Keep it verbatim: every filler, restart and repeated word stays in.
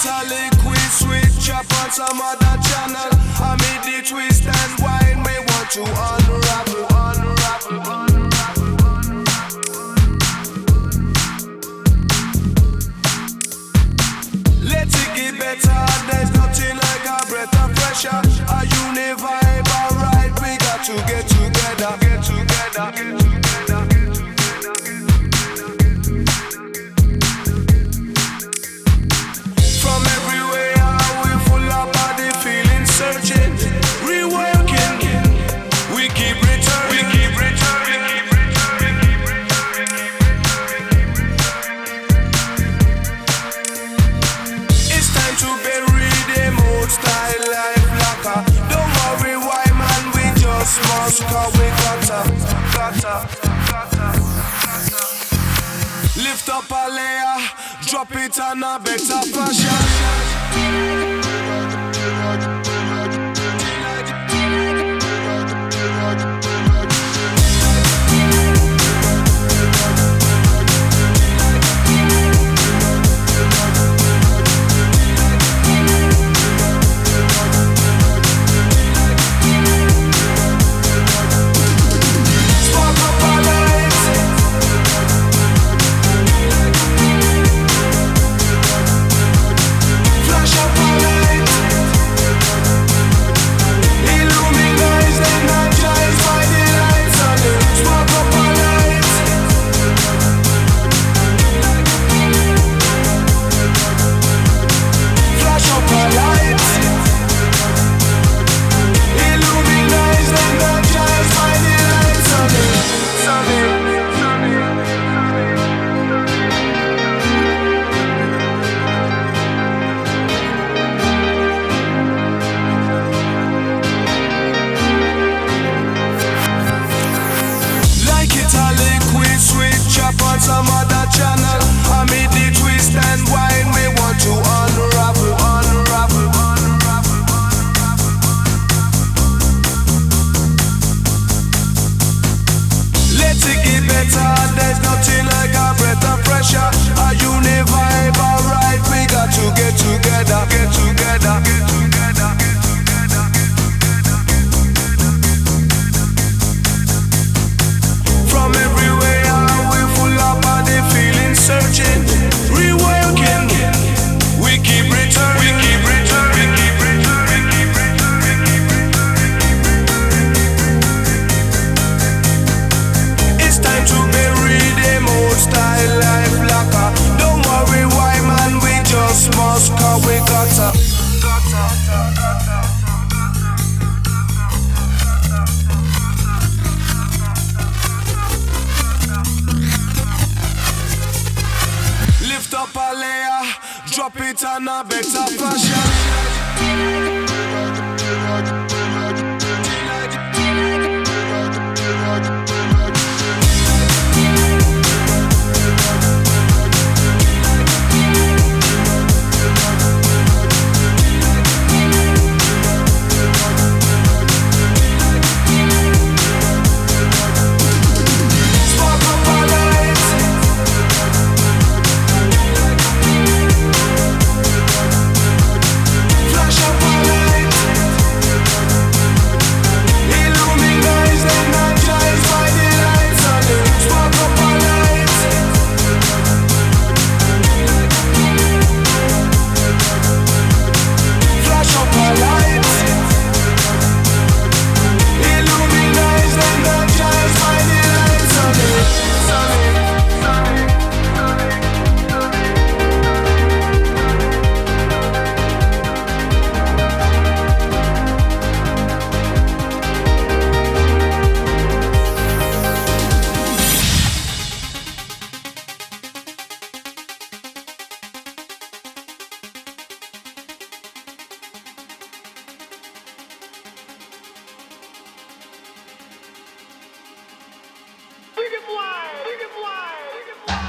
a liquid switch up on some other channel. I made the twist and wine. We want to unravel, unravel, unravel, unravel. Let it get better. There's nothing like a breath of fresh air. A uni vibe, alright. We got to get together, get together, get together. Cause we gotta, gotta, gotta, gotta lift up a layer, drop it on a better fashion. Some other channel, I made the twist and wine. We want to unravel, unravel, unravel, unravel. Let it get better. There's nothing like a breath of fresh air. A uni vibe, alright. We got to get together, get together, get together, get together, get together. From everywhere. Searching, reworking, we keep returning, we keep returning, we keep returning, we keep returning. It's time to bury them old style life locker. Don't worry, why man, we just must, cause we gotta, gotta, gotta. Lift up a layer, drop it on a better fashion.